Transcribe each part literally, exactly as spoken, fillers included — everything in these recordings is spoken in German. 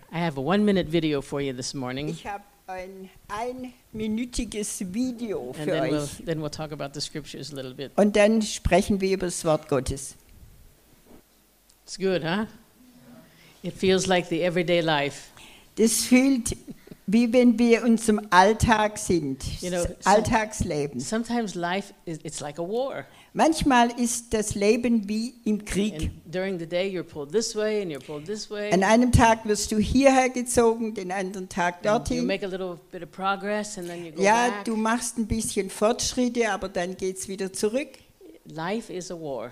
I have a one-minute video for you this morning, Ich habe ein einminütiges Video and für then we'll, euch. then we'll talk about the scriptures a little bit. Und dann sprechen wir über das Wort Gottes. It's good, huh? It feels like the everyday life. Das fühlt, wie wenn wir in unserem Alltag sind, You know, das so- Alltagsleben. Sometimes life is it's like a war. Manchmal ist das Leben wie im Krieg. And during the day, you're pulled this way and you're pulled this way. An einem Tag wirst du hierher gezogen, den anderen Tag And you dorthin. make a little bit of progress and then you go Ja, back. du machst ein bisschen Fortschritte, aber dann geht's wieder zurück. Life is a war.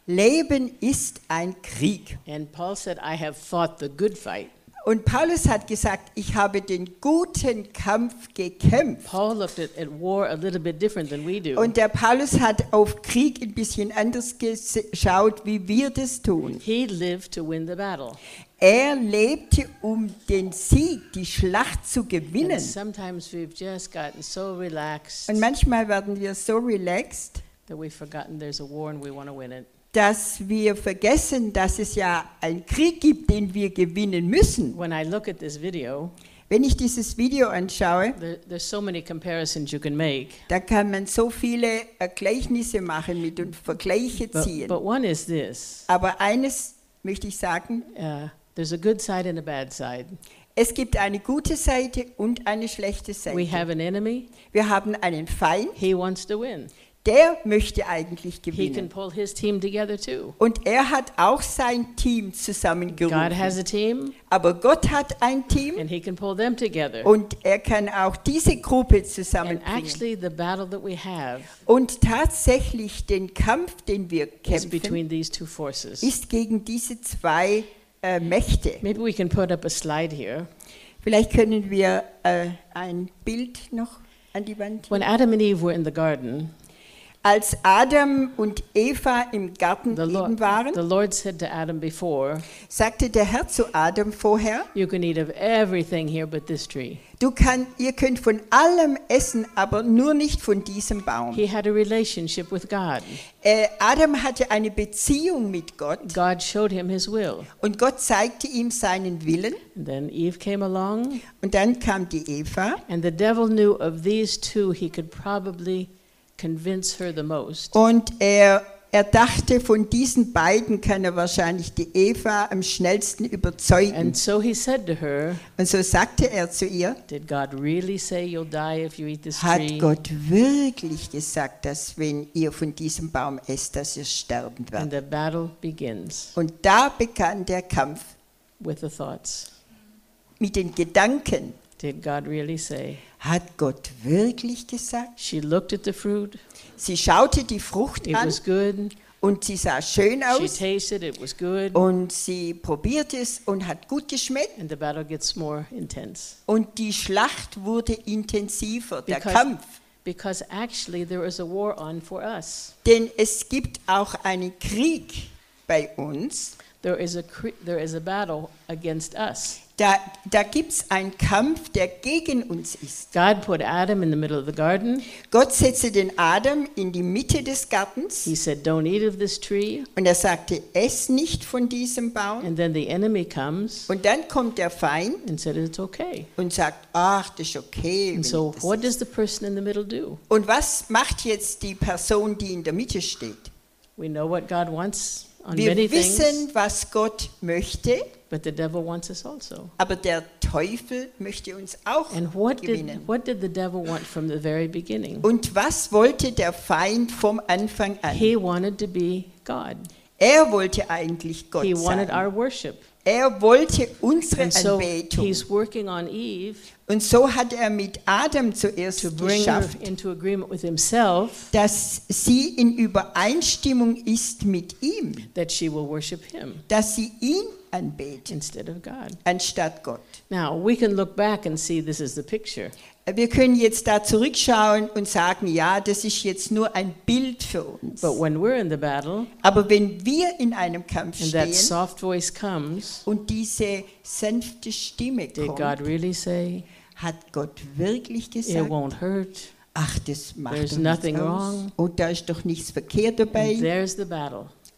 Leben ist ein Krieg. And Paul said, I have fought the good fight. Und Paulus hat gesagt, ich habe den guten Kampf gekämpft. Paul looked at, at war a little bit different than we do. Und der Paulus hat auf Krieg ein bisschen anders geschaut, wie wir das tun. He lived to win the battle. Er lebte, um den Sieg, die Schlacht zu gewinnen. And sometimes we've just gotten so relaxed Und manchmal werden wir so relaxed, that we've forgotten there's a war and we want to win it. dass wir vergessen, dass es ja einen Krieg gibt, den wir gewinnen müssen. When I look at this video, Wenn ich dieses Video anschaue, there, there's so many comparisons you can make. da kann man so viele äh, Gleichnisse machen mit und Vergleiche But, ziehen. but one is this. Aber eines möchte ich sagen, Uh, there's a good side and a bad side. es gibt eine gute Seite und eine schlechte We Seite. have an enemy. Wir haben einen Feind, He wants to win. der möchte eigentlich He can gewinnen. pull his team together too. Und er hat auch sein Team God zusammengerufen. has a team Aber Gott hat ein Team and he can pull them together. und er kann auch diese Gruppe And zusammenbringen. actually the battle that we have Und tatsächlich den Kampf, den wir is kämpfen, between these two forces. ist gegen diese zwei äh, Mächte. Maybe we can put up a slide here. Vielleicht können wir äh, ein Bild noch an die Wand. When Adam and Eve were in the garden, Als Adam und Eva im Garten the Eden Lord, waren, the Lord said to Adam before, sagte der Herr zu Adam vorher, you can eat of everything here but this tree. du kann, ihr könnt von allem essen, aber nur nicht von diesem Baum. He had a relationship with God. Äh, Adam hatte eine Beziehung mit Gott God showed him his will. und Gott zeigte ihm seinen Willen. And then Eve came along, Und dann kam die Eva and the devil knew of these two he could probably convince her the most. und er, er dachte, von diesen beiden kann er wahrscheinlich die Eva am schnellsten überzeugen. And so he said to her, Und so sagte er zu ihr, did God really say you'll die if you eat this hat tree? Gott wirklich gesagt, dass wenn ihr von diesem Baum esst, dass ihr sterben And werdet. the battle begins Und da begann der Kampf with the thoughts. mit den Gedanken. Did God really say? Hat Gott wirklich gesagt? She looked at the fruit. Sie schaute die Frucht It an was good. und sie sah schön She aus tasted it was good. und sie probierte es und hat gut geschmeckt. And the battle gets more intense. Und die Schlacht wurde intensiver, der Because- Kampf. Because actually there is a war on for us. Denn es gibt auch einen Krieg bei uns. There is a cre- there is a battle against us. Da, da gibt es einen Kampf, der gegen uns ist. God put Adam in the middle of the garden. Gott setzte den Adam in die Mitte des Gartens He said, "Don't eat of this tree." und er sagte, ess nicht von diesem Baum. And then the enemy comes Und dann kommt der Feind and said, "It's okay." und sagt, ach, das ist okay. wenn And ich so das what esse. does the person in the middle do? Und was macht jetzt die Person, die in der Mitte steht? We know what God wants on Wir many things, wissen, was Gott möchte, but the devil wants us also. aber der Teufel möchte uns auch And what did gewinnen. what did the devil want from the very beginning? Und was wollte der Feind vom Anfang an? He wanted to be God. Er wollte eigentlich Gott He wanted sein. our worship. Er wollte unsere And so Anbetung. he's working on Eve Und so hat er mit Adam zuerst to bring her geschafft, into agreement with himself dass sie in Übereinstimmung ist mit ihm, that she will worship him dass sie ihn anbetet, instead of God. anstatt Gott. Now, we can look back and see this is the picture. Wir können jetzt da zurückschauen und sagen, ja, das ist jetzt nur ein Bild für uns. But when we're in the battle Aber wenn wir in einem Kampf and that stehen soft voice comes, und diese sanfte Stimme did God kommt, really say, hat Gott wirklich it gesagt, won't hurt? ach, das macht There's doch nichts nothing aus. wrong. Und da ist doch nichts verkehrt dabei. And there's the battle.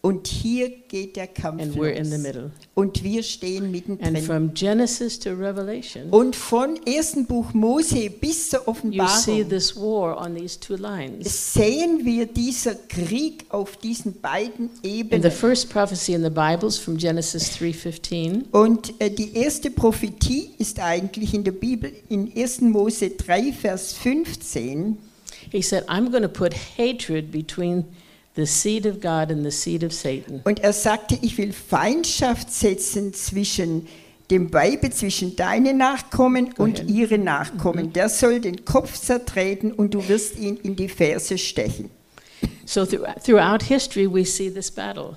Und hier geht der Kampf and we're in the los. middle. Und wir stehen And mittendrin. from Genesis to Revelation, Und von ersten Buch Mose bis zur you see Offenbarung this war on these two lines. sehen wir dieser Krieg auf diesen beiden And the Ebenen. first prophecy in the Bible is from Genesis three fifteen. Und äh, die erste Prophetie ist eigentlich in der Bibel in ersten Mose drei, Vers fünfzehn. He said, I'm going to put hatred between the seed of God and the seed of Satan. Und er sagte, ich will Feindschaft setzen zwischen dem Weibe, zwischen deinen Nachkommen Go und ahead. ihre Nachkommen. Der soll den Kopf zertreten und du wirst ihn in die Ferse stechen. So through, throughout history, we see this battle.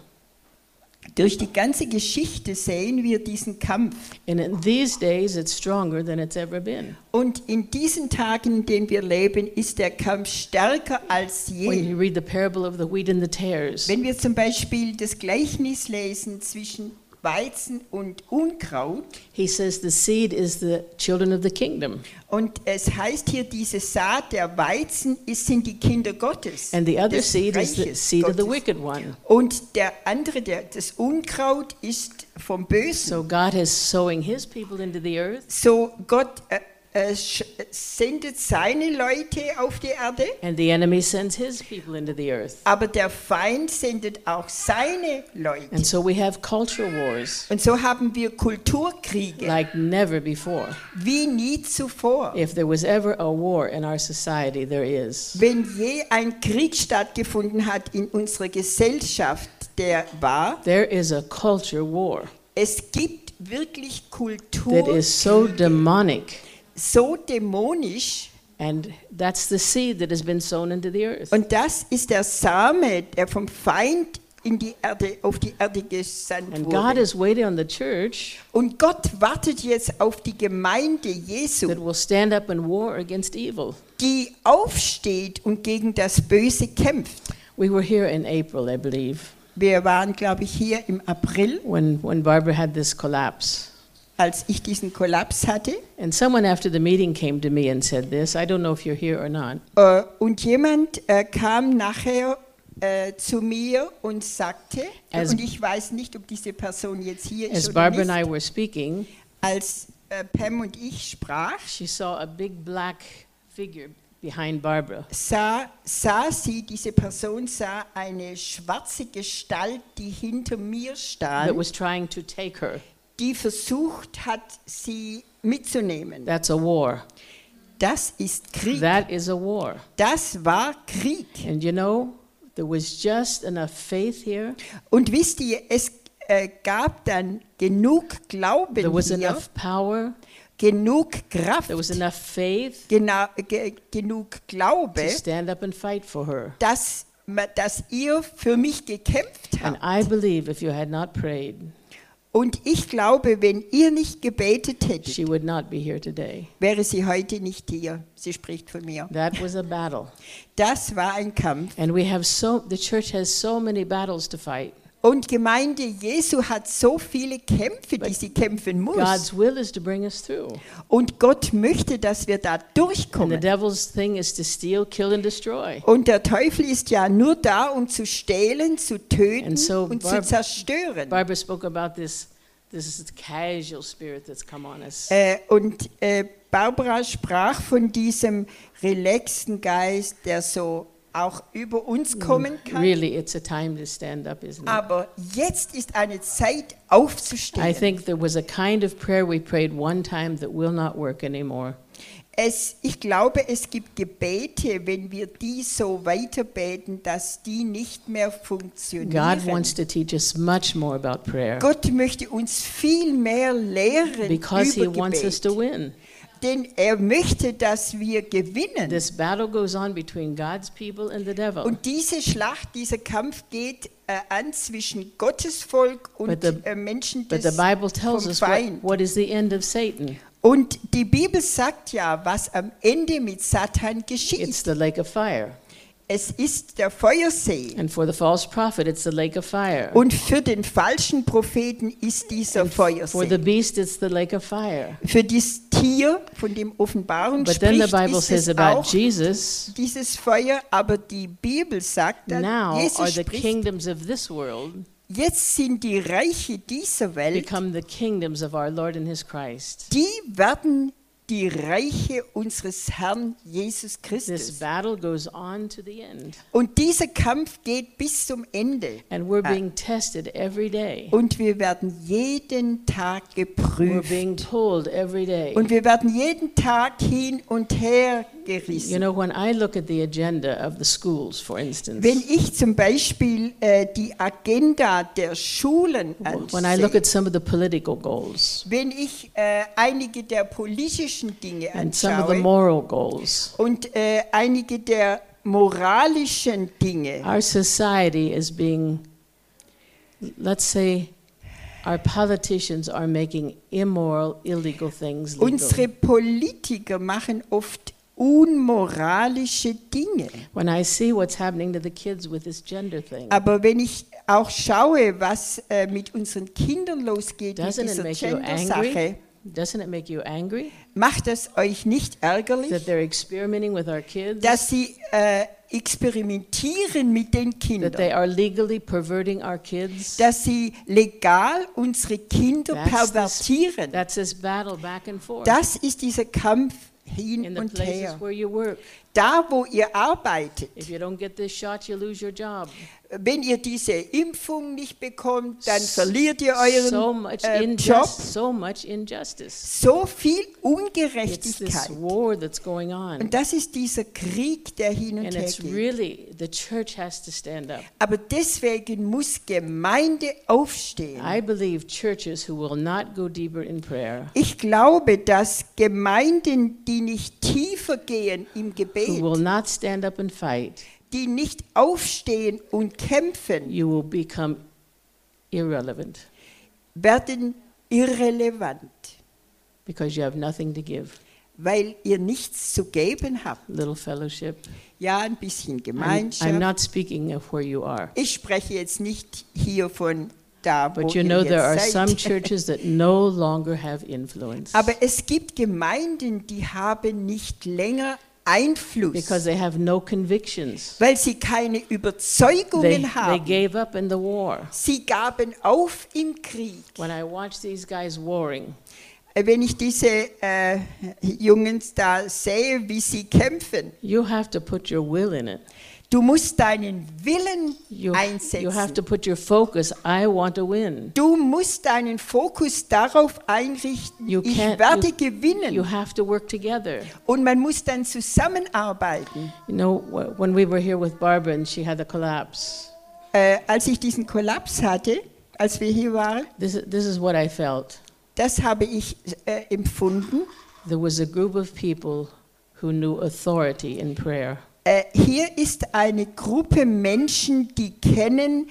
Durch die ganze Geschichte sehen wir diesen Kampf. And in these days, it's stronger than it's ever been. Und in diesen Tagen, in denen wir leben, ist der Kampf stärker als When je. you read the parable of the wheat and the tares, Wenn wir zum Beispiel das Gleichnis lesen zwischen Weizen und Unkraut, he says the seed is the children of the kingdom, und es heißt hier, diese Saat, der Weizen, ist, sind die Kinder Gottes. and the other des seed is the Reiches seed of the Gottes. wicked one. Und der andere, der, das Unkraut, ist vom Bösen. So God is sowing his people into the earth, So Gott äh, äh, sch- sendet seine Leute auf die Erde, and the enemy sends his people into the earth. aber der Feind sendet auch seine Leute. And so we have culture wars Und so haben wir Kulturkriege like never before. wie nie zuvor. If there was ever a war in our society, there is. Wenn je ein Krieg stattgefunden hat in unserer Gesellschaft, der war, There is a culture war es gibt wirklich that Kultur is so demonic, so dämonisch, and that's the seed that has been sown into the earth. und das ist der Same, der vom Feind in die Erde, auf die Erde gesandt And God wurde. is waiting on the church Und Gott wartet jetzt auf die Gemeinde Jesu, that will stand up in war against evil. die aufsteht und gegen das Böse kämpft. We were here in April, I believe, Wir waren, glaube ich, hier im April, when, when Barbara had this collapse. als ich diesen Kollaps hatte. And someone after the meeting came to me and said this. I don't know if you're here or not. Äh, Und jemand äh, kam nachher äh, zu mir und sagte, As- und ich weiß nicht, ob diese Person jetzt hier ist As oder Barbara and I nicht, were speaking, als äh, Pam und ich sprach, she saw a big black figure behind Barbara. sah, sah sie, diese Person sah eine schwarze Gestalt, die hinter mir That stand, was trying to take her. die versucht hat, sie mitzunehmen. That's a war. Das ist Krieg. That is a war. Das war Krieg. And you know, there was just enough faith here. Und wisst ihr, es äh, gab dann genug Glauben There was hier, enough power. genug Kraft, There was enough faith gena ge genug to Glaube, stand up and fight for her. dass, ma- dass ihr für mich gekämpft And habt. I believe if you had not prayed, Und ich glaube, wenn ihr nicht gebetet hättet, she would not be here today. wäre sie heute nicht hier. Sie spricht von mir. That was a battle. Das war ein Kampf. And we have so, the church has so many battles to fight. Und Gemeinde Jesu hat so viele Kämpfe, die sie kämpfen muss. God's will is to bring us through. Und Gott möchte, dass wir da And the durchkommen. devil's thing is to steal, kill, and destroy. Und der Teufel ist ja nur da, um zu stehlen, zu töten And so und zu Barb- zerstören. Barbara spoke about this, this casual spirit that's come on us. Äh, und äh, Barbara sprach von diesem relaxten Geist, der so auch über uns kommen kann. Really, it's a time to stand up, isn't it? Aber jetzt ist eine Zeit I aufzustehen. think there was a kind of prayer we prayed one time that will not work anymore. Es, ich glaube, es gibt Gebete, wenn wir die so weiterbeten, dass die nicht mehr God funktionieren. wants to teach us much more about prayer Gott möchte uns viel mehr lehren because He über wants us to Gebet. win. Denn er möchte, dass wir gewinnen. This battle goes on between God's people and the devil. Und diese Schlacht, dieser Kampf geht äh, an zwischen Gottes Volk und But the- äh, Menschen But des the Bible tells vom us what, Feind. what is the end of Satan. Und die Bibel sagt ja, was am Ende mit Satan geschieht. It's the lake of fire. es ist der Feuersee. And for the false prophet, it's the lake of fire. Und für den falschen Propheten ist dieser For the Feuersee. beast, it's the lake of fire. Für das Tier, von dem Offenbarung But then the spricht, Bible ist says es about auch Jesus, dieses Feuer, aber die Bibel sagt, dass now are Jesus the spricht, kingdoms of this world jetzt sind die Reiche dieser Welt, become the kingdoms of our Lord and his Christ. die werden die Reiche unseres Herrn Jesus This Christus. battle goes on to the end. Und dieser Kampf geht bis zum Ende. And we're being tested every day. Und wir werden jeden Tag We're geprüft. being pulled every day. Und wir werden jeden Tag hin und her You gerissen. know, when I look at the agenda of the schools, for instance, Wenn ich zum Beispiel äh, die Agenda der Schulen when I look ansehe, at some of the political goals wenn ich äh, einige der politischen Dinge and some of the anschaue moral goals, und äh, einige der moralischen Dinge, our society is being, let's say, our politicians are making immoral, illegal things legal. unsere Politiker machen oft unmoralische Dinge. When I see what's happening to the kids with this gender thing, Aber wenn ich auch schaue, was äh, mit unseren Kindern losgeht mit doesn't it dieser make you Gender-Sache, angry? Doesn't it make you angry macht es euch nicht ärgerlich, that they're experimenting with our kids? dass sie äh, experimentieren mit den That they Kindern, are legally perverting our kids? dass sie legal unsere Kinder That's this, pervertieren? that's this battle back and forth Das ist dieser Kampf hin in the und places her. where you work. Da, wo ihr arbeitet, If you don't get this shot, you lose your job. wenn ihr diese Impfung nicht bekommt, dann S- verliert ihr So euren much äh, injustice. Job. So much injustice. So viel It's this Ungerechtigkeit. war that's going on, Und das ist dieser Krieg, der hin und and her it's geht. really the church has to stand up. Aber deswegen muss Gemeinde aufstehen. I believe churches who will not go deeper in prayer, Ich glaube, dass Gemeinden, die nicht tiefer gehen im who Gebet, will not stand up and fight, die nicht aufstehen und kämpfen, you will become irrelevant werden irrelevant, because you have nothing to give. weil ihr nichts zu geben habt. Little fellowship. Ja, ein bisschen I'm, Gemeinschaft. I'm not speaking of where you are, Ich spreche jetzt nicht hier von da, wo but you ihr know there are jetzt some seid. churches that no longer have influence Aber es gibt Gemeinden, die haben nicht länger Einfluss, because they have no convictions. weil sie keine Überzeugungen They, they haben. gave up in the war. Sie gaben auf im Krieg. When I watch these guys warring, Äh, Wenn ich diese äh, Jungs da sehe, wie sie kämpfen, you have to put your will in it. du musst deinen Willen You, einsetzen. you have to put your focus. I want to win. Du musst deinen Fokus darauf einrichten, You ich can't- werde You gewinnen. have to work together. Und man muss dann zusammenarbeiten. You know, wh- when we were here with Barbara and she had the collapse, Äh, als ich diesen Kollaps hatte, als wir hier waren, this, this is what I felt. das habe ich äh, empfunden. There was a group of people who knew authority in prayer. Äh, hier ist eine Gruppe Menschen, die kennen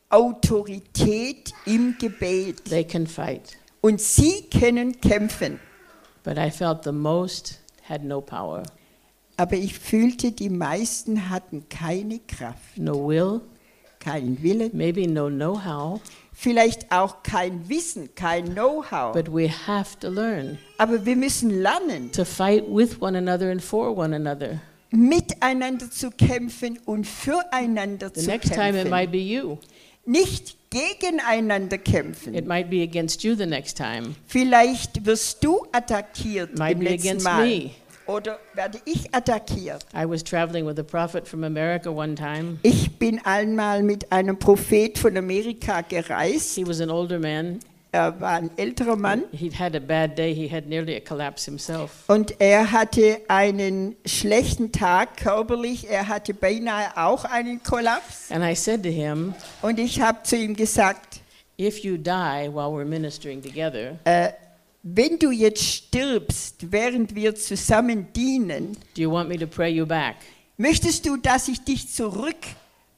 Autorität im Gebet. They can fight. Und sie können kämpfen. But I felt the most had no power, Aber ich fühlte, die meisten hatten keine Kraft, no will, keinen Willen, maybe no know-how, vielleicht auch kein Wissen, kein Know-how. but we have to learn Aber wir müssen lernen, to fight with one another and for one another. miteinander zu kämpfen und füreinander The zu next time it kämpfen. might be you. Nicht gegeneinander kämpfen. It might be against you the next time. Vielleicht wirst du attackiert Might im be letzten against Mal. me. Oder werde ich attackiert. I was traveling with a prophet from America one time. Ich bin einmal mit einem Prophet von Amerika gereist. He was an older man. Er war ein älterer Mann. He'd had a bad day. He had nearly a collapse himself. Und er hatte einen schlechten Tag körperlich. Er hatte beinahe auch einen Kollaps. And I said to him, Und ich habe zu ihm gesagt, if you die while we're ministering together, äh, wenn du jetzt stirbst, während wir zusammen dienen, do you want me to pray you back? möchtest du, dass ich dich zurück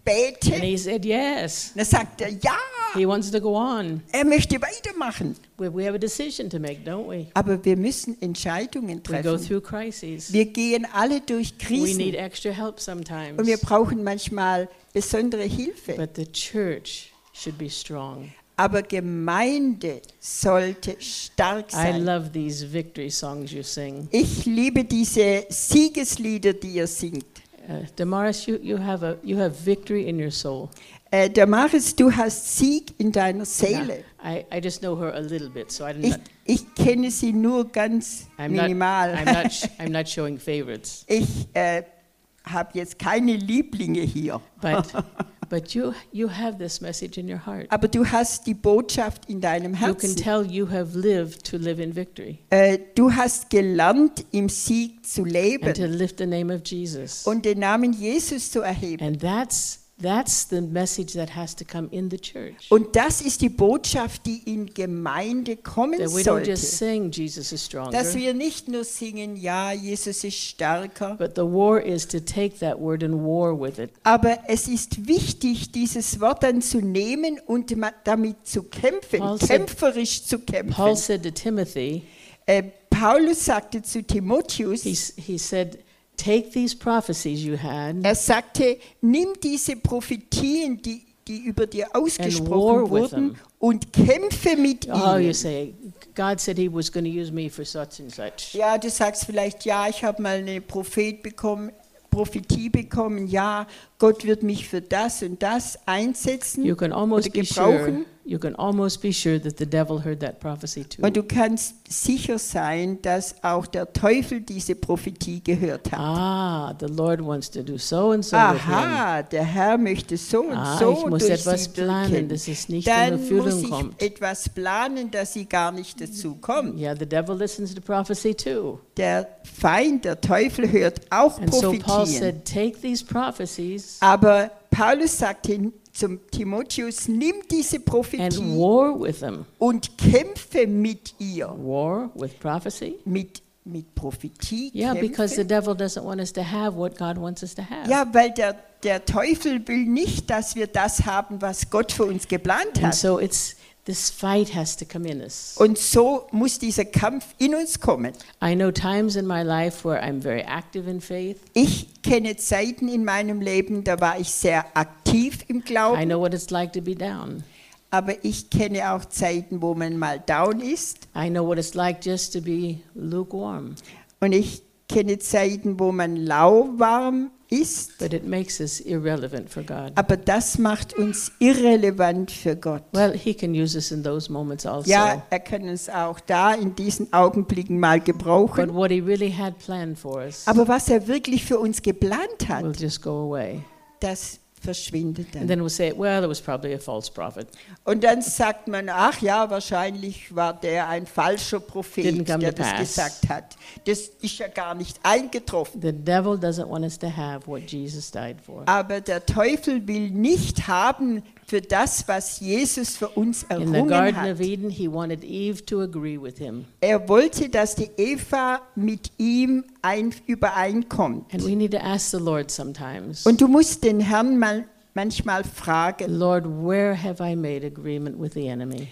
bete? And he said, yes. Dann sagt er, ja, He wants to go on. er möchte weitermachen. We, we have a decision to make, don't we? Aber wir müssen Entscheidungen We go treffen. through crises. Wir gehen alle durch We need Krisen extra help sometimes. und wir brauchen manchmal besondere Hilfe. But the church should be strong. Aber Gemeinde sollte stark I sein. love these victory songs you sing. Ich liebe diese Siegeslieder, die ihr singt. Uh, Damaris, you, you, have a, you have victory in your soul. Äh, Damaris, du hast Sieg in deiner Now, Seele. I, I just know her a little bit, so I didn't. Ich, ich kenne sie nur ganz I'm not, minimal. I'm not, sh- I'm not showing favorites. Ich äh, habe jetzt keine Lieblinge hier. But, but you, you have this message in your heart. Aber du hast die Botschaft in deinem You can Herzen. tell you have lived to live in victory Äh, du hast gelernt, im Sieg zu and to leben lift the name of Jesus. und den Namen Jesus zu erheben. And that's, that's the message that has to come in the church. Und das ist die Botschaft, die in Gemeinde kommen That we don't sollte. just sing Jesus is stronger, Dass wir nicht nur singen, ja, Jesus ist stärker, but the war is to take that word and war with it. aber es ist wichtig, dieses Wort dann zu nehmen und ma- damit zu kämpfen, Paul said- kämpferisch zu kämpfen. Paul said to Timothy, Äh, Paulus sagte zu Timotheus, he, s- he said, take these prophecies you had er sagte, nimm diese Prophetien, die, die über dir war ausgesprochen with wurden, them. und kämpfe mit Oh, you ihnen. say, God said he was going to use me for such and such. Ja, du sagst vielleicht, ja, ich habe mal eine Prophet bekommen, Prophetie bekommen, ja, Gott wird mich für das und das einsetzen You can almost oder be sure, gebrauchen. you can almost be sure that the devil heard that prophecy too. Und du kannst sicher sein, dass auch der Teufel diese Prophetie gehört hat. Ah, the Lord wants to do so and so with him. Aha, der Herr möchte so und Ah, so ich muss durch etwas sie planen, wirken. dass es nicht in Dann muss Erfüllung ich kommt. etwas planen, dass sie gar nicht dazu kommt. Yeah, the devil listens to prophecy too. Der Feind, der Teufel hört auch And so Paul Prophetien. said, take these prophecies Aber Paulus sagte zum Timotheus, nimm diese and Prophetie war with them. und kämpfe mit ihr. War with prophecy? Mit, mit Prophetie Yeah, because the kämpfe. devil doesn't want us to have what God wants us to have. Ja, weil der, der Teufel will nicht, dass wir das haben, was Gott für uns geplant And hat. so it's this fight has to come in us. Und so muss dieser Kampf in uns kommen. I know times in my life where I'm very active in faith. Ich kenne Zeiten in meinem Leben, da war ich sehr aktiv im I Glauben, know what it's like to be down. aber ich kenne auch Zeiten, wo man mal down ist. I know what it's like just to be lukewarm. Und ich kenne Zeiten, wo man lauwarm ist. But it makes us irrelevant for God. Aber das macht uns irrelevant für Gott. Well, He can use us in those moments also. Ja, er kann uns auch da in diesen Augenblicken mal But gebrauchen. what He really had planned for us Aber was er wirklich für uns geplant will hat, just go away. das verschwindet And dann. then we'll say, well, it was probably a false prophet. Und dann sagt man, ach ja, wahrscheinlich war der ein falscher Prophet, Didn't come der to das pass. gesagt hat. Das ist ja gar nicht eingetroffen. The devil doesn't want us to have what Jesus died for. Aber der Teufel will nicht haben für das, was Jesus für uns In the errungen Garden hat. of Eden, he wanted Eve to agree with him. Er wollte, dass die Eva mit ihm ein, übereinkommt. And we need to ask the Lord sometimes, Und du musst den Herrn mal, manchmal fragen, Lord, where have I made agreement with the enemy?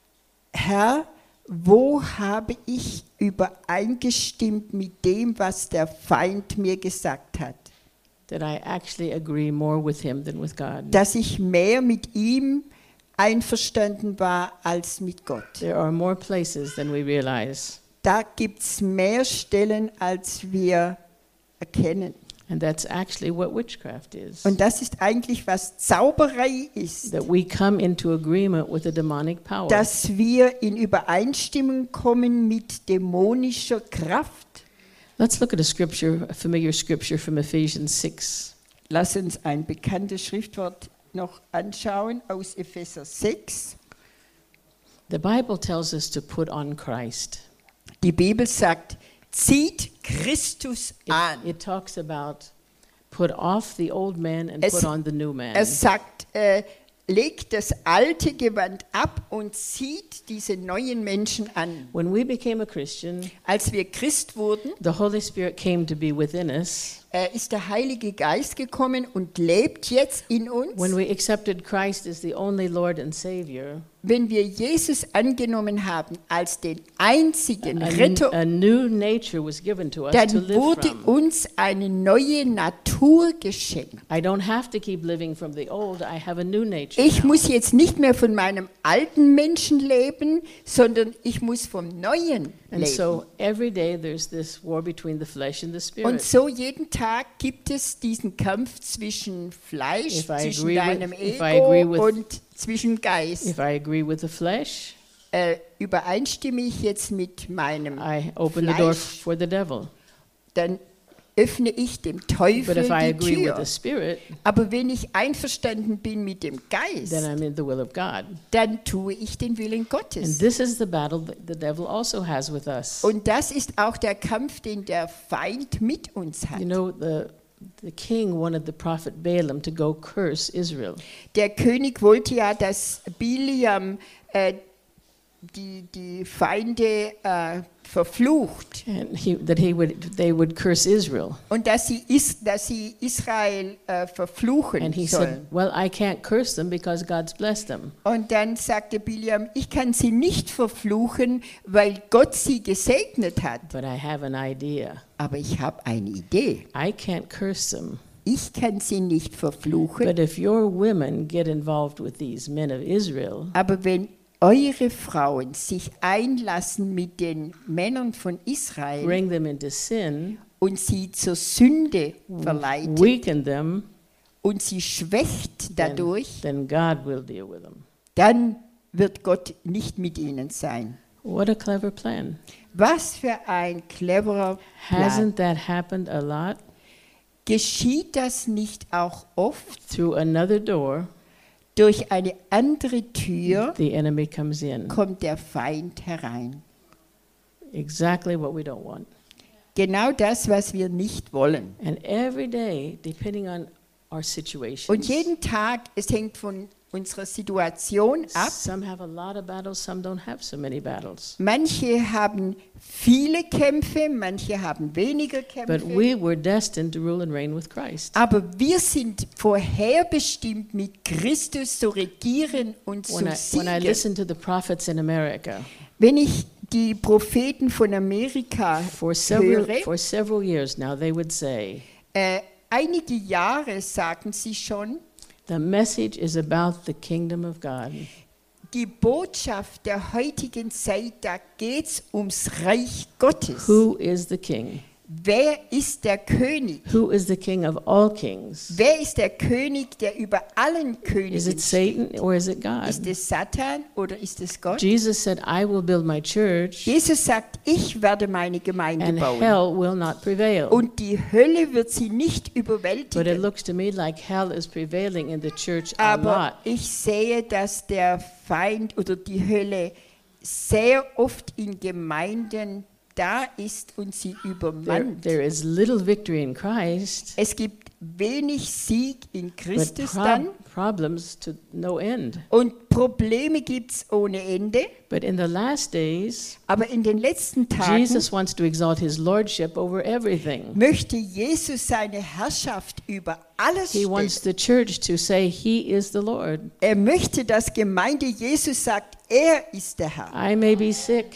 Herr, wo habe ich übereingestimmt mit dem, was der Feind mir gesagt hat? That I actually agree more with him than with God. Dass ich mehr mit ihm einverstanden war als mit Gott. There are more places than we realize. Da gibt es mehr Stellen, als wir erkennen. And that's actually what witchcraft is. Und das ist eigentlich, was Zauberei ist. That we come into agreement with a demonic power. Dass wir in Übereinstimmung kommen mit dämonischer Kraft. Let's look at a scripture, a familiar scripture from Ephesians six. Lass uns ein bekanntes Schriftwort noch anschauen aus Epheser sechs. The Bible tells us to put on Christ. Die Bibel sagt, zieht Christus It, an. it talks about put off the old man and Es- put on the new man. Er sagt, äh, legt das alte Gewand ab und zieht diese neuen Menschen an. When we became a Christian, Als wir Christ wurden, the Holy Spirit came to be within us, äh, ist der Heilige Geist gekommen und lebt jetzt in uns. When we accepted Christ as the only Lord and Savior, Wenn wir Jesus angenommen haben als den einzigen a, Retter, a new nature was given to us to dann live wurde from. uns eine neue Natur geschenkt. I don't have to keep living from the old. I have a new nature Ich now. muss jetzt nicht mehr von meinem alten Menschen leben, sondern ich muss vom Neuen And leben. so every day there's this war between the flesh and the Und spirit. so jeden Tag gibt es diesen Kampf zwischen Fleisch, If I zwischen agree with- deinem if I agree with- Ego und zwischen Geist. If I agree with the flesh, Äh, übereinstimme ich jetzt mit meinem I open the door Fleisch, for the devil. dann öffne ich dem But Teufel if I die agree with Tür. the spirit, Aber wenn ich einverstanden bin mit dem Geist, then I'm in the will of God. dann tue ich den Willen And Gottes. this is the battle that the devil also has with us. Und das ist auch der Kampf, den der Feind mit uns hat. You know, the the king wanted the prophet Balaam to go curse Israel. Der König wollte ja, dass Biliam äh, die, die Feinde äh, verflucht And he, that he would, they would curse Israel. und dass sie, is, dass sie Israel äh, verfluchen And he sollen. said, well, I can't curse them because God's blessed them. Und dann sagte Biliam, ich kann sie nicht verfluchen, weil Gott sie gesegnet hat. But I have an idea. Aber ich habe eine Idee. I can't curse them. Ich kann sie nicht verfluchen, But if your women get involved with these men of Israel, aber wenn eure Frauen sich einlassen mit den Männern von Israel bring them into sin, und sie zur Sünde verleitet weaken them, und sie schwächt then, dadurch, then God will deal with them. dann wird Gott nicht mit ihnen sein. What a clever plan. Was für ein cleverer Plan. Hasn't that happened a lot? Geschieht das nicht auch oft? Through another door, Durch eine andere Tür the enemy comes in. kommt der Feind herein. Exactly what we don't want. Genau das, was wir nicht wollen. And every day, depending on our situations, Und jeden Tag, es hängt von unserer Situation ab. some have a lot of battles, some don't have so many battles. Manche haben viele Kämpfe, manche haben weniger But Kämpfe. we were destined to rule and reign with Christ. Aber wir sind vorherbestimmt, mit Christus zu regieren und zu When I, when I siegen. listen to the prophets in America, Wenn ich die Propheten von Amerika for several, höre, for several years now, they would say, äh, einige Jahre sagen sie schon, the message is about the kingdom of God. die Botschaft der heutigen Zeit, da geht es ums Reich Gottes. Who is the king? Wer ist der König? Who is the king of all kings? Wer ist der König, der über allen Königen Is it steht? Satan or is it God? Ist es Satan oder ist es Gott? Jesus said, I will build my church Jesus sagt, ich werde meine Gemeinde and bauen. hell will not prevail. Und die Hölle wird sie nicht But it überwältigen. looks to me like hell is prevailing in the church a Aber lot. ich sehe, dass der Feind oder die Hölle sehr oft in Gemeinden da ist und sie There, übermannt. there is little victory in Christ, Es gibt wenig Sieg in but Christus dann prob- problems to no end. und Probleme gibt es ohne Ende. But in the last days, Aber in den letzten Tagen Jesus wants to exalt his lordship over everything. möchte Jesus seine Herrschaft über alles He wants stellen. the church to say, He is the Lord. Er möchte, dass Gemeinde Jesus sagt, er ist der Herr. I may be sick.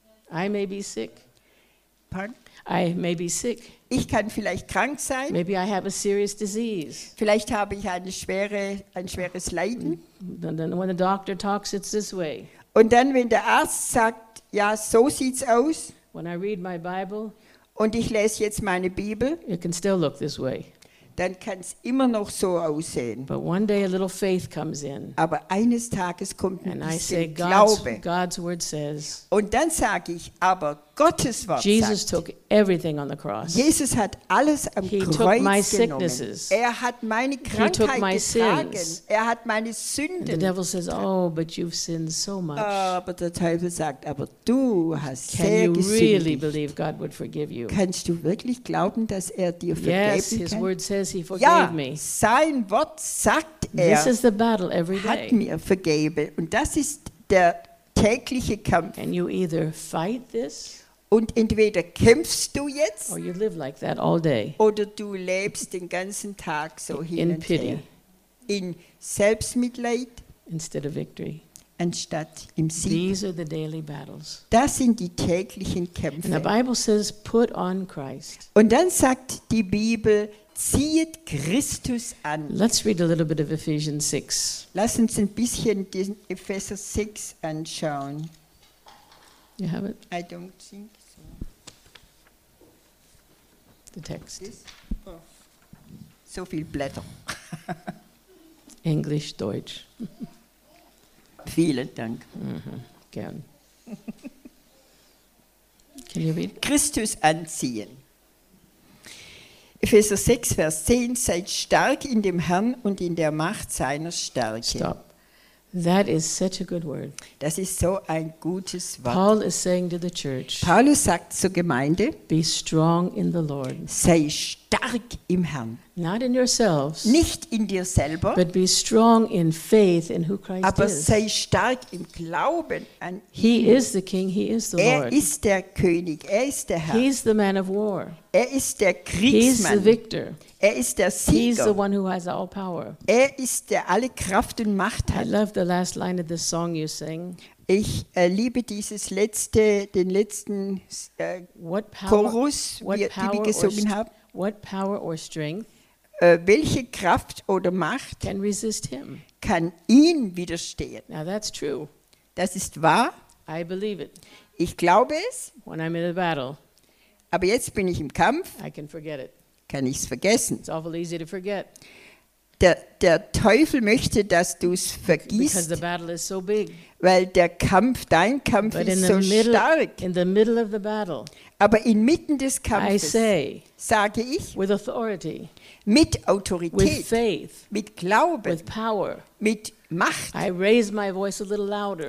I may be sick. Pardon? I may be sick. Ich kann vielleicht krank sein, Maybe I have a serious disease. vielleicht habe ich eine schwere, ein schweres Leiden. And then when the doctor talks, it's this way. Und dann, wenn der Arzt sagt, ja, so sieht's aus, When I read my Bible, und ich lese jetzt meine Bibel, it can still look this way. dann kann es immer noch so aussehen. But one day a little faith comes in. Aber eines Tages kommt ein And I say, bisschen God's, Glaube. God's word says, Und dann sage ich, aber Gottes Wort Jesus sagt, took everything on the cross. Jesus hat alles am He took Kreuz my genommen. sicknesses. Er hat meine took Krankheit my getragen. sins. Er hat meine The Sünden. devil says, oh, but you've sinned so much. Aber der Teufel sagt, aber du hast Can sehr you really gesündigt. believe God would forgive you? Kannst du wirklich glauben, dass er dir Yes, vergeben his kann? word says he forgave Ja, me. sein Wort sagt, This er is the battle every hat day. mir vergeben. Und das ist der tägliche Kampf. And you either fight this Und entweder kämpfst du jetzt or you live like that all day oder du lebst den ganzen Tag so hin in und pity her. In Selbstmitleid instead of victory. anstatt im Sieg. These are the daily battles. Das sind die täglichen And the Kämpfe. Bible says, put on Christ. Und dann sagt die Bibel, ziehet Christus an. Let's read a little bit of Ephesians six. Lass uns ein bisschen den Epheser sechs anschauen. You have it, I don't think so. the text. Oh. So viel Blätter. English, Deutsch. Vielen Dank. Gern. Can you read? Christus anziehen. Epheser sechs, Vers zehn, seid stark in dem Herrn und in der Macht seiner Stärke. Stop. That is such a good word. Das ist so ein gutes Wort. Paul is saying to the church, Paulus sagt zur Gemeinde, be strong in the Lord. sei stark im Herrn. Not in yourselves, Nicht in dir selber, but be strong in faith in who Christ aber is. sei stark im Glauben an He ihn. is the King, He is the Er Lord. ist der König, er ist der Herr, He's the man of war. er ist der He's the Kriegsmann, victor. er ist der He's the Sieger, one who has all power. er ist der alle Kraft und Macht I hat. love the last line of the song you sing. Ich äh, liebe dieses letzte, den letzten äh, What power, Chorus, what wir, die power wir or gesungen st- haben. what power or strength Äh, welche Kraft oder Macht can resist him? kann ihn widerstehen? Now that's true. Das ist wahr, I believe it. ich glaube es, When I'm in a battle, aber jetzt bin ich im Kampf, I can forget it. kann ich es vergessen. It's awful easy to forget Der, der Teufel möchte, dass du es because the vergisst, battle is so big. weil der Kampf, dein Kampf But in ist the so middle, stark. in the middle of the battle, Aber inmitten des I Kampfes, say sage ich, with authority, mit with Autorität, faith, mit Glauben, with power, mit Macht, I raise my voice a little louder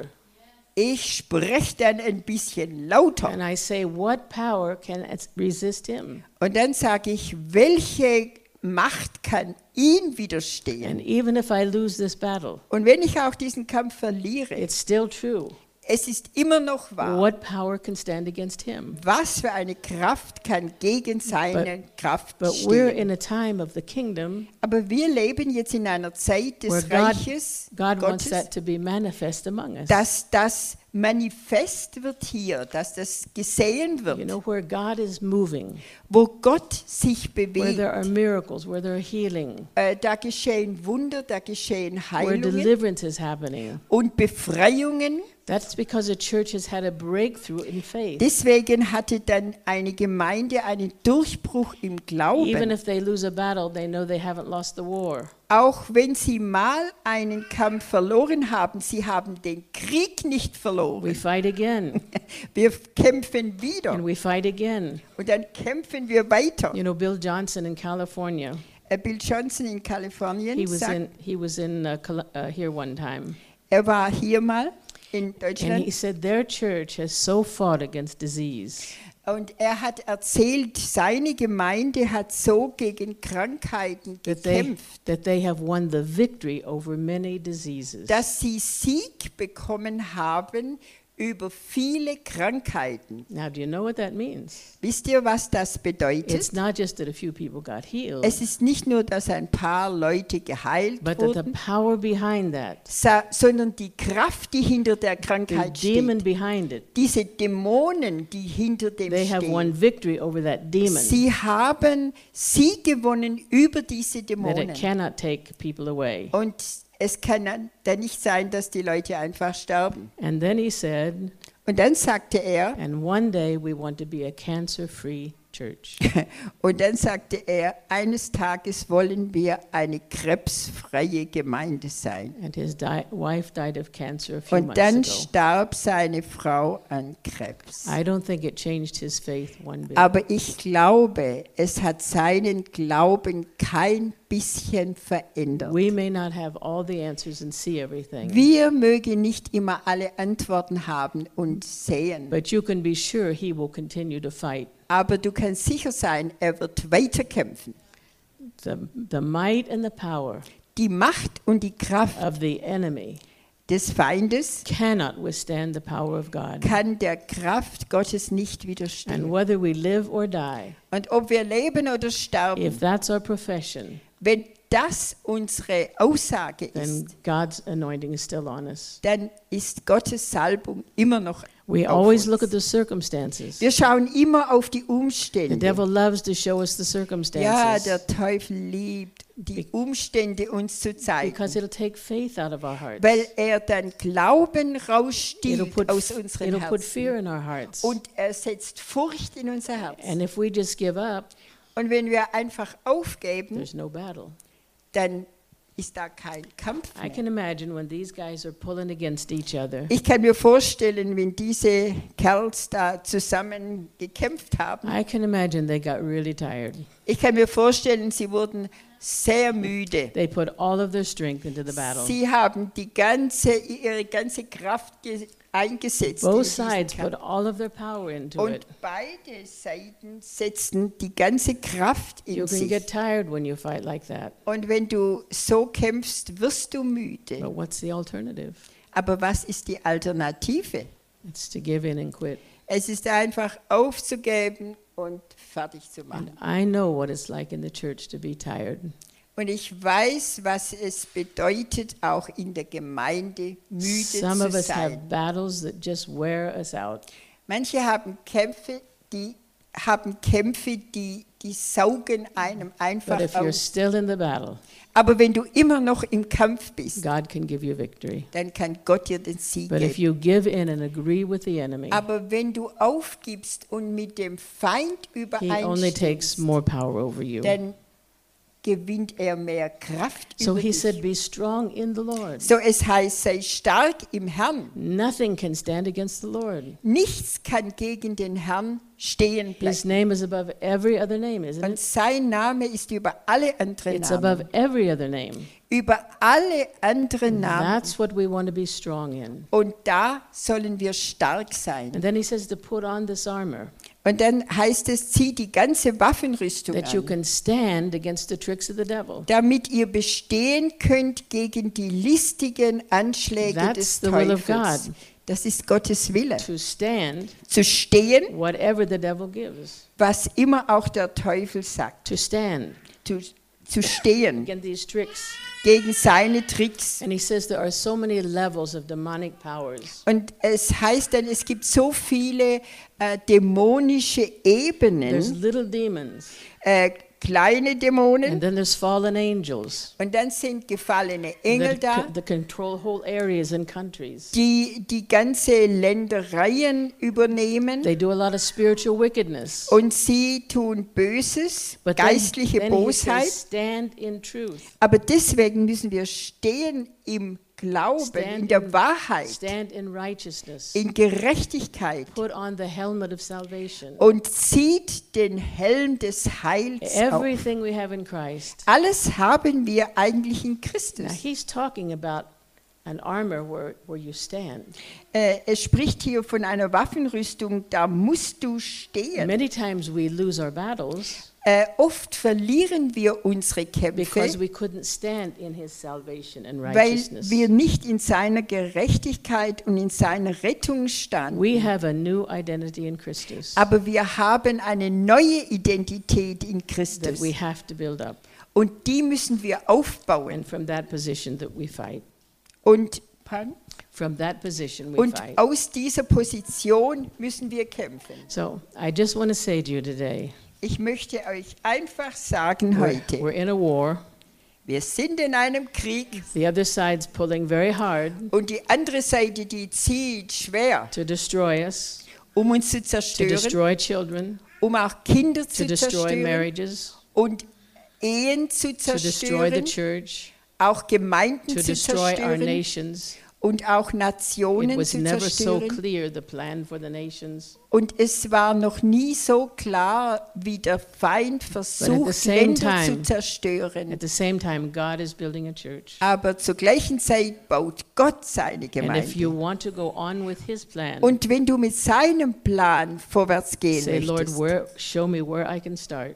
ich spreche dann ein bisschen lauter. and I say, what power can as- resist him? Und dann sage ich, welche Macht kann ihn widerstehen? And even if I lose this battle, Und wenn ich auch diesen Kampf verliere, it's still true. es ist immer noch wahr. What power can stand against him? Was für eine Kraft kann gegen seine Kraft But we're stehen? in a time of the kingdom Aber wir leben jetzt in einer Zeit where des God, Reiches God wants Gottes, that to be manifest among us. dass das manifest wird hier, dass das gesehen You wird, know, where God is moving, wo Gott sich where bewegt. there are miracles, where there are healing, Äh, da geschehen Wunder, da geschehen where Heilungen deliverance is happening. und Befreiungen. That's because a church has had a breakthrough in faith. Deswegen hatte dann eine Gemeinde einen Durchbruch im Even Glauben. if they lose a battle, they know they haven't lost the war. Auch wenn sie mal einen Kampf verloren haben, sie haben den Krieg nicht We verloren. fight again, Wir kämpfen wieder and we fight again. und dann kämpfen wir weiter. You know, Bill Johnson in California, Äh, Bill Johnson in Kalifornien he was sagt, in he was in uh, Col- uh, here one time, er war hier mal in and he Deutschland said their church has so fought against disease. und er hat erzählt, seine Gemeinde hat so gegen Krankheiten That they, gekämpft, that they have won the victory over many diseases. dass sie Sieg bekommen haben über viele Krankheiten. Now, do you know what that means? Wisst ihr, was das bedeutet? It's not just that a few people got healed, Es ist nicht nur, dass ein paar Leute geheilt but that the wurden, power behind that, sa- sondern die Kraft, die hinter der the Krankheit demon steht, behind it, diese Dämonen, die hinter dem they have won stehen, victory over that demon. sie haben Sieg gewonnen über diese That it Dämonen. cannot take people away. Und es kann dann nicht sein, dass die Leute einfach sterben. And then he said, Und dann sagte er, and one day we want to be a cancer-free church. und dann sagte er, eines Tages wollen wir eine krebsfreie Gemeinde sein. And his di- wife died of cancer a few Und dann months ago. starb seine Frau an Krebs. I don't think it changed his faith one bit. Aber ich glaube, es hat seinen Glauben kein bisschen verändert. We may not have all the answers and see everything, Wir mögen nicht immer alle Antworten haben und sehen, but you can be sure he will continue to fight. aber du kannst sicher sein, er wird weiterkämpfen. The, the might and the power Die Macht und die Kraft of the enemy des Feindes cannot withstand the power of God. kann der Kraft Gottes nicht And widerstehen. whether we live or die, Und ob wir leben oder if sterben, that's our profession, wenn das unsere Aussage then ist, God's anointing is still on us. dann ist Gottes Salbung immer noch We auf always uns. look at the circumstances. Wir schauen immer auf die The Umstände. devil loves to show us the Ja, circumstances der Teufel liebt, die Umstände uns zu zeigen, because it'll take faith out of our hearts. weil er dann Glauben It'll rausstiehlt put, aus unseren it'll put fear Herzen in our hearts. und er setzt Furcht in unser Herz. And if we just give up, Und wenn wir einfach aufgeben, there's no battle. dann ist da kein Kampf I mehr. can imagine when these guys are pulling against each other, Ich kann mir vorstellen, wenn diese Kerls da zusammen gekämpft haben, I can imagine they got really tired. ich kann mir vorstellen, sie wurden sehr müde. They put all of their strength into the battle. Sie haben die ganze, ihre ganze Kraft ge- eingesetzt. in Both diesen sides Kampf. put all of their power into it. Und beide Seiten setzten die ganze Kraft You in can sich. get tired when you fight like that. Und wenn du so kämpfst, wirst du müde. But what's the alternative? Aber was ist die Alternative? It's to give in and quit. Es ist einfach aufzugeben und fertig zu machen. And I know what it's like in the church to be tired. Und ich weiß, was es bedeutet, auch in der Gemeinde müde Some zu of us have sein. battles that just wear us out. Manche haben Kämpfe, die haben Kämpfe, die, die saugen einem einfach But if you're aus. still in the battle, Aber wenn du immer noch im Kampf bist, God can give you victory. dann kann Gott dir den Sieg But if geben. you give in and agree with the enemy, Aber wenn du aufgibst und mit dem Feind he only takes übereinstimmst, more power over you. dann gewinnt er mehr Kraft So über he dich. said, be strong in the Lord. So es heißt, sei stark im Herrn. Nothing can stand against the Lord. Nichts kann gegen den Herrn stehen His bleiben. name is above every other name, isn't Und it? sein Name ist über alle anderen It's Namen. above every other name. Über alle anderen Namen. That's what we want to be strong in. Und da sollen wir stark sein. And then he says to put on this armor Und dann heißt es, zieh die ganze Waffenrüstung that you an, can stand against the tricks of the devil. damit ihr bestehen könnt gegen die listigen Anschläge That's des the will of Teufels. God. Das ist Gottes Wille. To stand Zu stehen, whatever the devil gives. was immer auch der Teufel sagt. To stand Zu, zu stehen against these tricks. gegen seine Tricks. And he says there are so many levels of demonic powers. Und es heißt dann, es gibt so viele äh, dämonische There's Ebenen, little demons, äh, kleine and Dämonen, then there's fallen angels und dann sind gefallene Engel that, da, co- that control whole areas and countries. die die ganze Ländereien übernehmen. They do a lot of spiritual wickedness. Und sie tun Böses, But then, geistliche then he Bosheit. says, stand in truth. Aber deswegen müssen wir stehen im Glauben, Stand in der in- Wahrheit, Stand in righteousness. in Gerechtigkeit Put on the helmet of salvation. und zieht den Helm des Heils auf. Everything we have in Christ. Alles haben wir eigentlich in Now Christus. he's talking about an armor where, where you stand. Äh, es spricht hier von einer Waffenrüstung, da musst du stehen. Many times we lose our battles Äh, oft verlieren wir unsere because Kämpfe, we couldn't stand in his salvation and weil righteousness. wir nicht in seiner Gerechtigkeit und in seiner Rettung standen. We have a new identity in Christus Aber wir haben eine neue Identität in that Christus. we have to build up. Und die müssen wir aufbauen. And from that position that we fight. Und, From that position we und fight. aus dieser Position müssen wir kämpfen. So I just want to say to you today, Ich möchte euch einfach sagen we're, heute, we're in a war. wir sind in einem Krieg The other side's pulling very hard und die andere Seite, die zieht schwer, to destroy us, um uns zu to zerstören, destroy children, um auch Kinder to zu destroy zerstören marriages, und Ehen zu to destroy the zerstören, church, auch Gemeinden to zu destroy our zerstören nations. und auch It Nationen was zu never so zerstören. clear, the plan for the nations. Und es war noch nie so klar, wie der Feind versucht, same Länder zu time- zerstören. At the same time, God is building a church. Aber zur gleichen Zeit baut Gott seine And if you Gemeinde. want to go on with his plan, Und wenn du mit seinem Plan vorwärts gehen say, Lord, möchtest where, show me where I can start.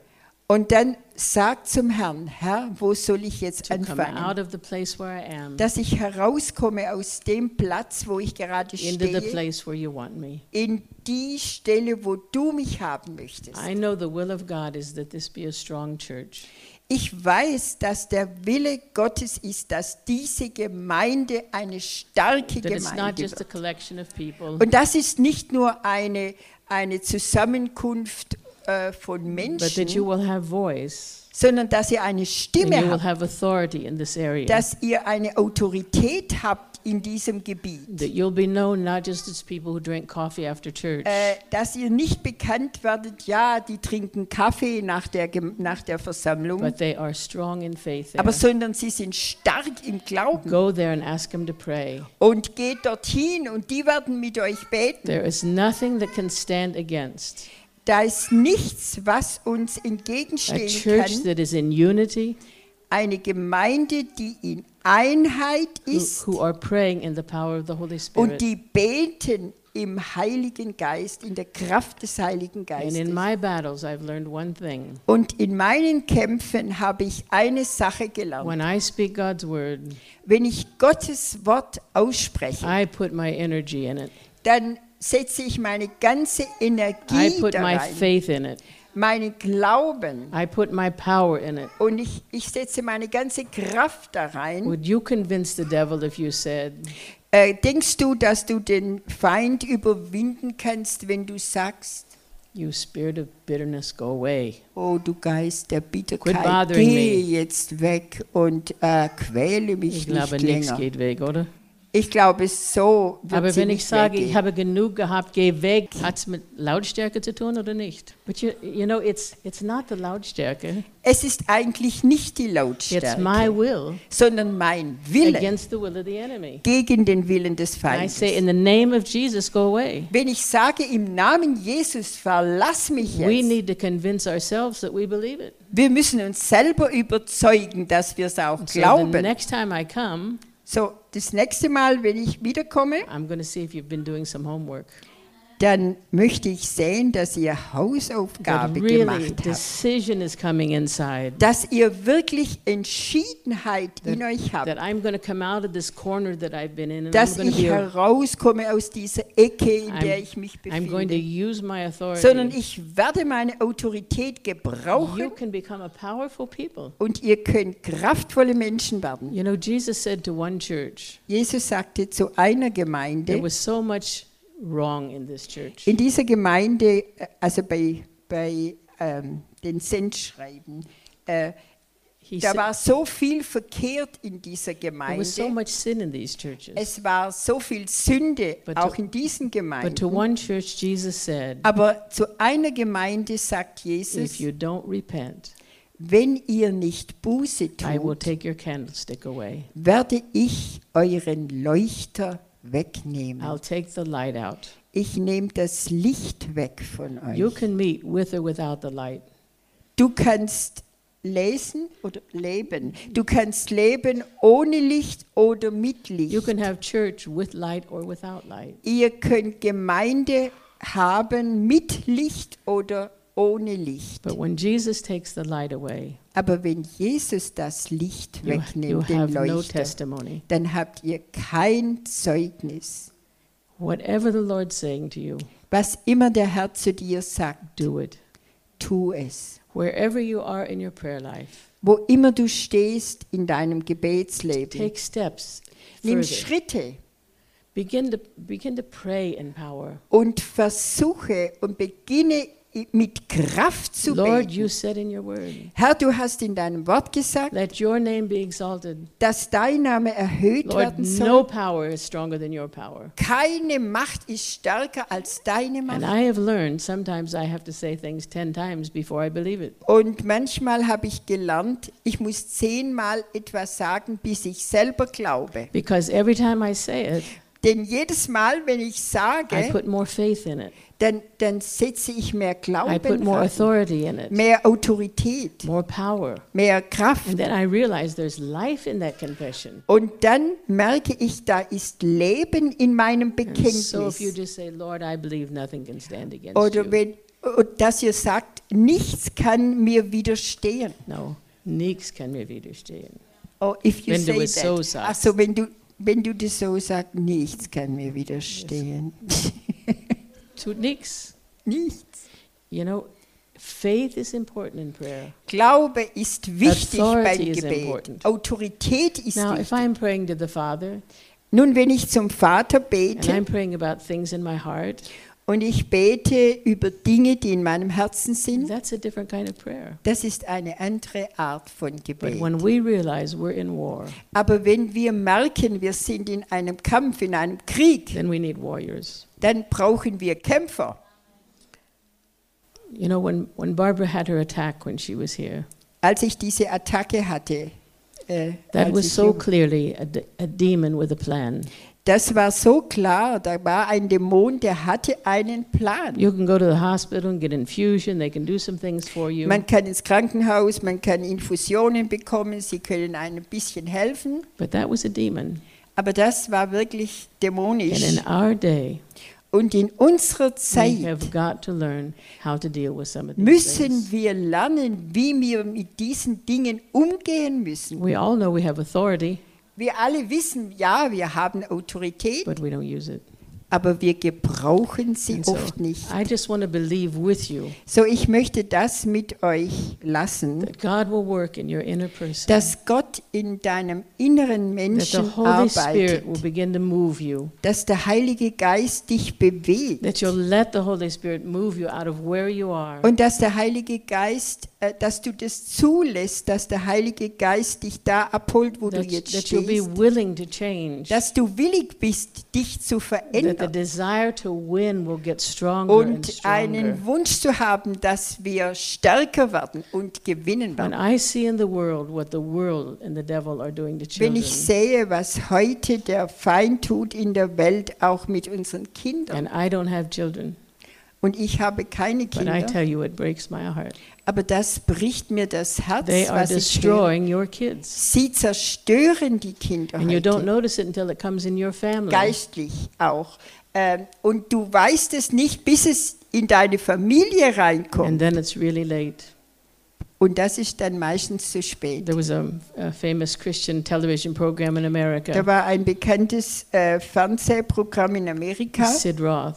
Und dann sag zum Herrn, Herr, wo soll ich jetzt to come anfangen? out of the place where I am Dass ich herauskomme aus dem Platz, wo ich gerade into the stehe, place where you want me. in die Stelle, wo du mich haben möchtest. I know the will of God is that this be a strong church. Ich weiß, dass der Wille Gottes ist, dass diese Gemeinde eine starke That it's not Gemeinde just a wird. collection of people, Und das ist nicht nur eine, eine Zusammenkunft äh, von but that you Menschen, will have voice sondern dass ihr eine and Stimme you will habt, have authority in this area. dass ihr eine Autorität habt in diesem Gebiet. That you'll be known not just as people who drink coffee after church, Äh, dass ihr nicht bekannt werdet, ja, die trinken Kaffee nach der, Gem- nach der Versammlung, but they are strong in faith there. aber sondern sie sind stark im Glauben. Go there and ask him to pray. Und geht dorthin und die werden mit euch beten. There is nothing that can stand against Da ist nichts, was uns a entgegenstehen church kann. that is in unity, Eine Gemeinde, die in Einheit who, ist who are praying in the power of the Holy und Spirit. die beten im Heiligen Geist, in der Kraft des Heiligen And in Geistes. my battles, I've learned one thing. Und in meinen Kämpfen habe ich eine Sache gelernt. When I speak God's word, Wenn ich Gottes Wort ausspreche, I put my energy in it. dann setze ich meine ganze I Energie put da my rein, faith in it. meinen Glauben. I put my power in it. Und ich, ich setze meine ganze Kraft da rein. Would you convince the devil if you said, Äh, denkst du, dass du den Feind überwinden kannst, wenn du sagst, you spirit of bitterness, go away? oh du Geist der Quit Bitterkeit, bothering geh me. jetzt weg und äh, quäle mich Ich glaube, nicht nichts länger. geht weg, oder? Ich glaube, so wird Aber sie wenn ich nicht sage, ich weggehen. habe genug gehabt, geh weg, hat es mit Lautstärke zu tun oder nicht? But you, you know, it's, it's not the Lautstärke. Es ist eigentlich nicht die It's my Lautstärke, will sondern mein Wille against the will of the enemy. gegen den Willen des And I say, Feindes. in the name of Jesus, go away. Wenn ich sage, im Namen Jesus, verlass mich We jetzt, need to convince ourselves that we believe it. wir müssen uns selber überzeugen, dass wir es auch So the glauben. next time I come, So, das nächste Mal, wenn ich wiederkomme, I'm going to see if you've been doing some homework. dann möchte ich sehen, dass ihr Hausaufgabe That really gemacht habt. decision is coming inside. Dass ihr wirklich Entschiedenheit in euch That habt. I'm going to come out of this corner that I've been in, and I'm Dass going to ich be a, herauskomme aus dieser Ecke, in I'm- der ich mich I'm going to befinde. use my authority. Sondern ich werde meine Autorität gebrauchen You can become a powerful people. und ihr könnt kraftvolle Menschen werden. You know, Jesus said to one church, Jesus sagte zu einer there Gemeinde, was so much wrong in this church. in dieser Gemeinde, äh, also bei, bei ähm, den Sendschreiben, äh, He da said, war so viel verkehrt in dieser there was so Gemeinde. much sin in these churches. Es war so viel Sünde, But to- auch in diesen But to Gemeinden. one church, Jesus said, Aber zu einer Gemeinde sagt if Jesus, you don't repent, wenn ihr nicht Buße I will tut, take your candlestick away. werde ich euren Leuchter wegnehmen. I'll take the light out. Ich nehme das Licht weg von You euch. can meet with or without the light. Du kannst lesen oder leben. Du kannst leben ohne Licht oder mit You Licht. can have church with light or without light. Ihr könnt Gemeinde haben mit Licht oder ohne Licht. But when Jesus takes the light away, Aber wenn Jesus das Licht you, you wegnimmt, den have no Leuchter, testimony. dann habt ihr kein Zeugnis. Whatever the Lord's saying to you, Was immer der Herr zu dir sagt, do it. tu es. Wherever you are in your prayer life, Wo immer du stehst in deinem Gebetsleben, take steps nimm further. Schritte Begin to, begin to pray in power. und versuche und beginne mit Kraft zu Lord, you beten. said in your word, Herr, du hast in deinem Wort gesagt, let your name be exalted. dass dein Name erhöht Lord, werden soll. no power is stronger than your power. Keine Macht ist stärker als deine And Macht. I have learned sometimes I have to say things ten times before I believe it. Und manchmal habe ich gelernt, ich muss zehnmal etwas sagen, bis ich selber glaube. Because every time I say it, Denn jedes Mal, wenn ich I sage, put more faith in it. dann, dann setze ich mehr I put Glauben more rein, authority in it, mehr Autorität, more power. mehr Kraft. And then I realize there's life in that confession. Und dann merke ich, da ist Leben in meinem And so if you Bekenntnis. just say, Lord, I believe nothing can stand against Oder you. wenn, und dass ihr sagt, nichts kann mir widerstehen. No, nichts kann mir widerstehen. Oh, if you Wenn du say es that. so sagst. Also wenn du, wenn du das so sagst, nichts kann mir widerstehen. Tut nichts. Nichts. You know, faith is important in prayer. Glaube ist wichtig Authority beim is Gebet. important. Autorität ist Now, if wichtig. I'm praying to the Father Nun, wenn ich zum Vater and bete I'm praying about things in my heart, und ich bete über Dinge, die in meinem Herzen sind, that's a different kind of prayer. das ist eine andere Art von But Gebet. when we realize we're in war, Aber wenn wir merken, wir sind in einem Kampf, in einem Krieg, then we need warriors. dann brauchen wir Kämpfer. You know, when, when Barbara had her attack when she was here, Als ich diese Attacke hatte, äh, that als was ich so jung- clearly a, de- a demon with a plan. das war so klar, da war ein Dämon, der hatte einen Plan. You can go to the hospital and get infusion, they can do some things for you. Man kann ins Krankenhaus, man kann Infusionen bekommen, sie können einem ein bisschen helfen, But that was a demon. aber das war wirklich And in dämonisch. our day, Und in unserer we Zeit have got to learn how to deal with some of these müssen things. wir lernen, wie wir mit diesen Dingen umgehen müssen. We all know we have authority, Wir alle wissen, ja, wir haben Autorität, but we don't use it. aber wir gebrauchen sie And so oft nicht. I just want to believe with you So, ich möchte das mit euch lassen, that God will work in your inner person, dass Gott in deinem inneren that the Menschen Holy Spirit arbeitet, will begin to move you, dass der Heilige Geist dich bewegt that you'll let the Holy Spirit move you out of where you are, und dass der Heilige Geist, äh, dass du das zulässt, dass der Heilige Geist dich da abholt, wo du that, jetzt that you'll be stehst, willing to change, dass du willig bist, dich zu that the verändern desire to win will get stronger and und stronger. einen Wunsch zu haben, dass wir stärker werden und gewinnen When werden. I see in the world what the world and the devil are doing to Wenn children, ich sehe, was heute der Feind tut in der Welt, auch mit unseren Kindern, and I don't have children, und ich habe keine but I Kinder, tell you it breaks my heart. aber das bricht mir das Herz, They are was ich höre. destroying your kids. Sie zerstören die Kinder And you don't heute, notice it until it comes in your family. geistlich auch. Ähm, Und du weißt es nicht, bis es in deine Familie And reinkommt. then it's really late. Und das ist dann meistens zu spät. There was a, a famous Christian television program in Da America, war ein bekanntes äh, Fernsehprogramm in Amerika, Sid Roth.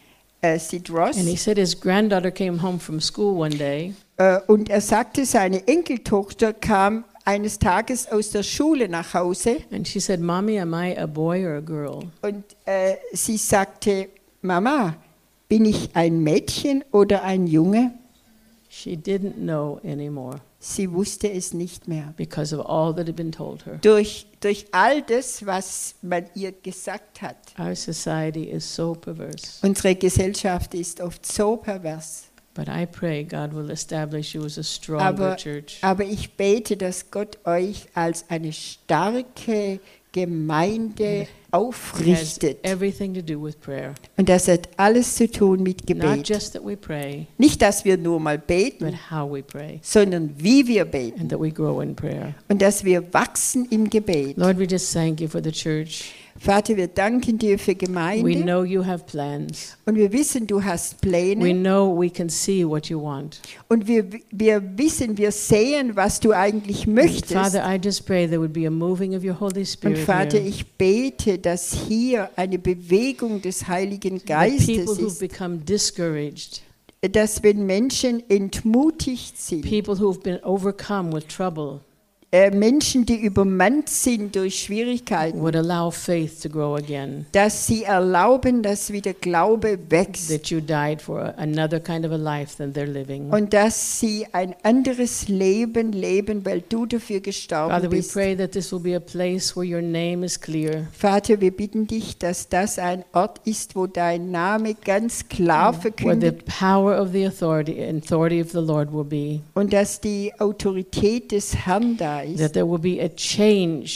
äh, Sid Ross, And he said his granddaughter came home from school one day, äh, und er sagte, seine Enkeltochter kam eines Tages aus der Schule nach Hause and she said, "Mommy, am I a boy or a girl?" und äh, sie sagte, Mama, bin ich ein Mädchen oder ein Junge? She didn't know anymore Sie wusste es nicht mehr. because of all that had been told her. Durch, durch all das, was man ihr gesagt hat. Our society is so perverse. Unsere Gesellschaft ist oft so pervers. But I pray God will establish you as a stronger Aber, church. aber ich bete, dass Gott euch als eine starke Gemeinde It has aufrichtet. everything to do with prayer. Und das hat alles zu tun mit Not Gebet. just that we pray, Nicht, dass wir nur mal but beten, how we pray, sondern wie wir beten. and that we grow in prayer. Und dass wir wachsen im Gebet. Lord, we just thank you for the church. Vater, wir danken dir für We Gemeinde. know you have plans. Und wir wissen, du hast We Pläne. know we can see what you want. Und wir, wir wissen, wir sehen, was du eigentlich möchtest. Father, I just pray there would be a moving of your Holy Und Spirit Vater, here. ich bete, dass hier eine Bewegung des Heiligen That Geistes people who've ist, become discouraged, dass wenn Menschen entmutigt sind, people who've been overcome with trouble, äh, Menschen, die übermannt sind durch Schwierigkeiten, would allow faith to grow again. dass sie erlauben, dass wieder Glaube wächst That you died for another kind of a life than they're living. und dass sie ein anderes Leben leben, weil du dafür gestorben Father, we bist. pray that this will be a place where your name is clear. Vater, wir bitten dich, dass das ein Ort ist, wo dein Name ganz klar Where the verkündet power of the authority, authority of the Lord will be. und dass die Autorität des Herrn da ist. That there will be a change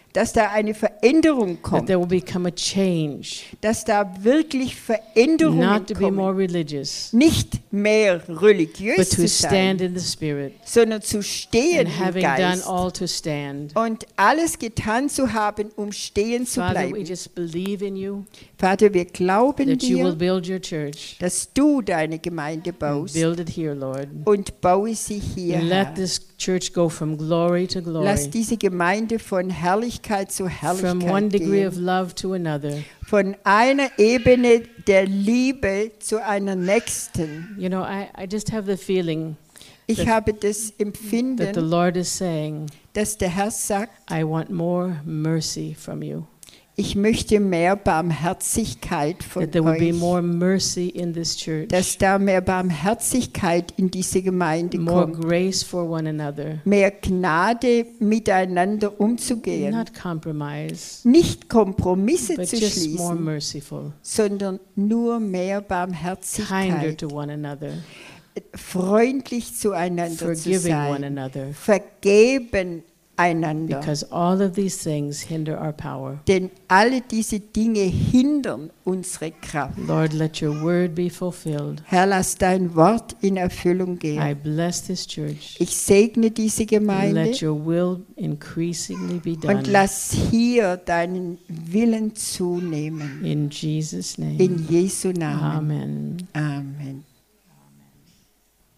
dass da eine Veränderung that kommt, there will become a change, dass da wirklich Veränderungen not to be kommen. more religious, Nicht mehr but religiös to zu stand sein, in the Spirit, sondern zu stehen and im having done Geist all to stand. und alles getan zu haben, um stehen zu Father, we bleiben. just believe in you Vater, wir glauben that you will dir, build your church. dass du deine Gemeinde And baust build it here, Lord. und baue sie hier. And let Herr. this church go from glory to glory, Lass diese Gemeinde von Herrlichkeit zu from one Herrlichkeit degree of gehen. love to another. Von einer Ebene der Liebe zu einer nächsten. You know, I, I just have the feeling Ich That- habe das that the Empfinden, Lord is saying, dass der Herr sagt, I want more mercy from you. ich möchte mehr Barmherzigkeit von That there will be euch. more mercy in this church, Dass da mehr Barmherzigkeit in diese Gemeinde more kommt. grace for one another, Mehr Gnade miteinander umzugehen. not compromise, Nicht Kompromisse but zu just more schließen, merciful, sondern nur mehr kinder Barmherzigkeit. to one another, Freundlich zueinander zu forgiving one sein. another, Vergeben einander. because all of these things hinder our power. Denn alle diese Dinge hindern unsere Kraft. Lord, let your word be fulfilled. Herr, lass dein Wort in Erfüllung I gehen. bless this church. Ich segne diese Gemeinde Let your will increasingly be und done. lass hier deinen Willen zunehmen. In Jesus' name. In Jesu Namen. Amen. Amen.